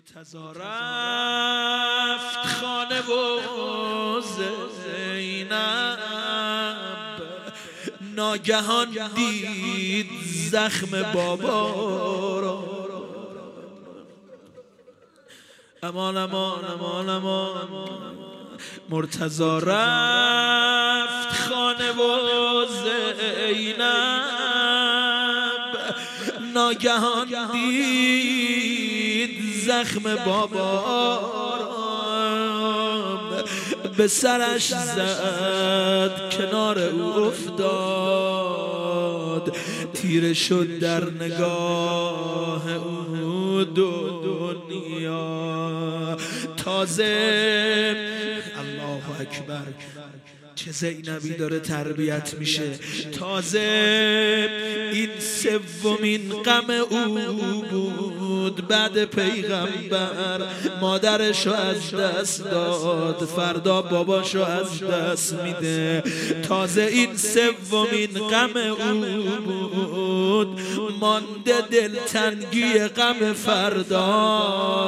مرتضی رفت خانه و زینب ناگهان دید زخم بابا را. امان امان امان امان. مرتضی رفت خانه و زینب ناگهان دید زخم بابا را. به سرش زد کنار او افتاد، تیره شد در نگاه او دنیا. تازه الله اکبر چه زینبی داره تربیت میشه. تازه این سومین غم او بود بعد پیغمبر. مادرشو از دست داد، فردا باباشو از دست میده. تازه این سومین غم او بود، مانده دلتنگی غم فردا.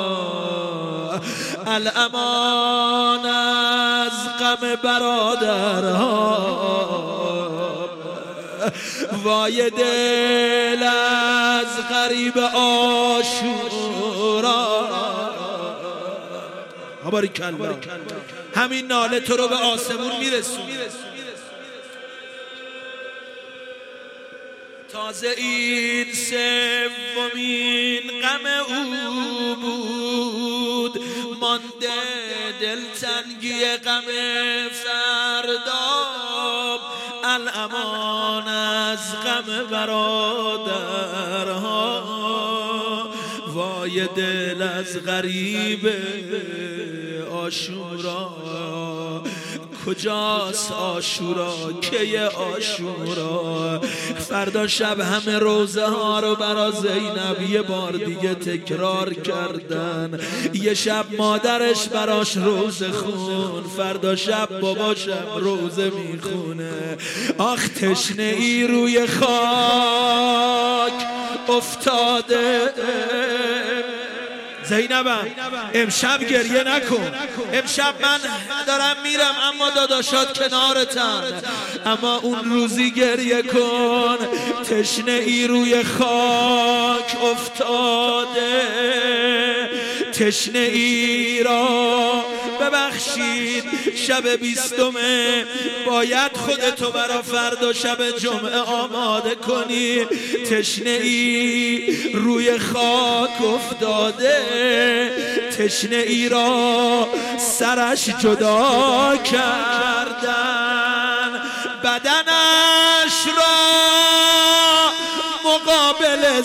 الامان از غم برادرها، وای دل از غریب عاشورا. باریکالله همین ناله تو رو به آسمون میرسون. تازه این سومین غم او بود، مانده دلتنگی غم فردا. الامان از غم برادرها، وای دل از غریب عاشورا. کجاست عاشورا؟ کی عاشورا؟ فردا شب همه روزه ها رو برا زینب یه بار دیگه تکرار کردن. یه شب مادرش براش روزه خون، فردا شب باباشم روزه میخونه. آخ تشنه ای روی خاک افتاده. زینبم امشب گریه نکن، امشب من دارم میرم اما داداشات کنارتن، اما اون روزی گریه کن. تشنه ای روی خاک افتاده، تشنه ای را ببخشید. شب 20 باید خودتو برا فردا شب جمعه آماده کنی. تشنه ای روی خاک افتاده، تشنه ای را سرش جدا کردن، بدنش را مقابل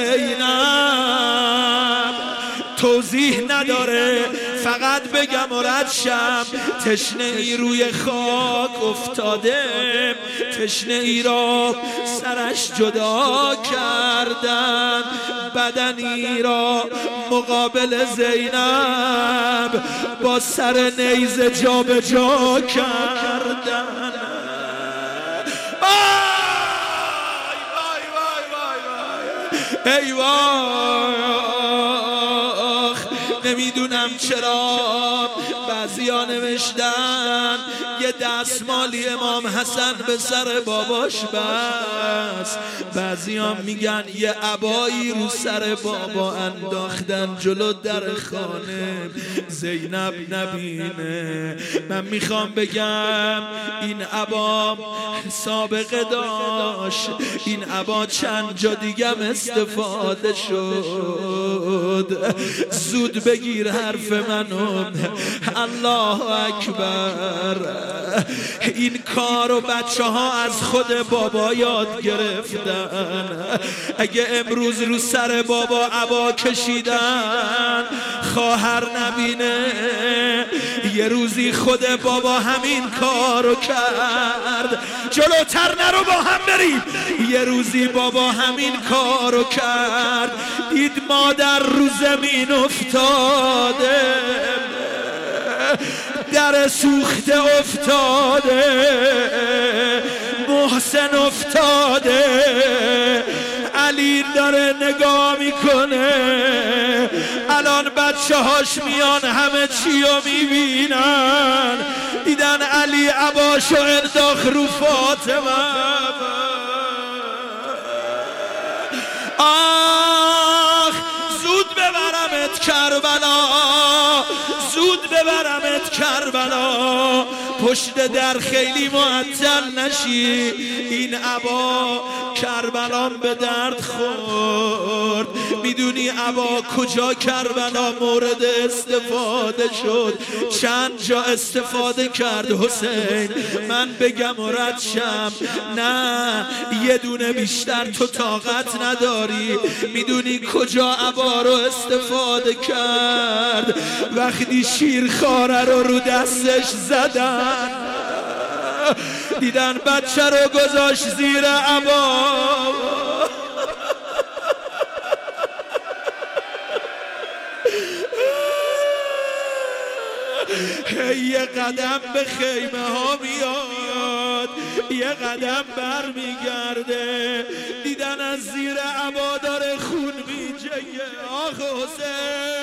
زینب. توضیح نداره، فقط بگم و رد شم. تشنه ای روی خاک افتاده، تشنه ای را سرش جدا کردن، بدنی را مقابل زینب با سر نیزه جا به جا کردن. ای وای نمیدونم چرا بعضیا نوشتن یه دستمالی امام حسن به سر باباش بس، بعضیا میگن یه عبایی رو سر بابا انداختن جلو در خانه زینب نبینه. من میخوام بگم این عبا سابقه داشت، این عبا چند جا دیگم استفاده شد. زود بگیر حرف منو، الله اکبر. این کارو بچه ها از خود بابا یاد گرفتن. اگه امروز رو سر بابا عبا کشیدن خواهر نبینه، یه روزی خود بابا همین کارو کرد. جلوتر نرو با هم بریم. یه روزی بابا همین کارو کرد، دید مادر رو زمین افتاده، در سوخته افتاده، محسن افتاده، علی داره نگاه میکنه. الان بچه هاش میان همه چی رو میبینن. دیدن علی عباشو انداخت رو فاطمه. آخ زود ببرمت کربلا، زود ببرمت کربلا. پشت در خیلی معطل نشی، این عبا کربلان به درد خورد. میدونی عبا کجا کربلا مورد استفاده شد؟ چند جا استفاده کرد حسین؟ من بگم و رد شم؟ نه یه دونه بیشتر تو طاقت نداری. میدونی کجا عبا رو استفاده کرد؟ وقتی شیرخواره رو دستش زدن، دیدن بچه رو گذاشت زیر عبا. یه قدم به خیمه ها میاد، یه قدم بر میگرده. دیدن از زیر عبا داره خون میجه. آخ حسین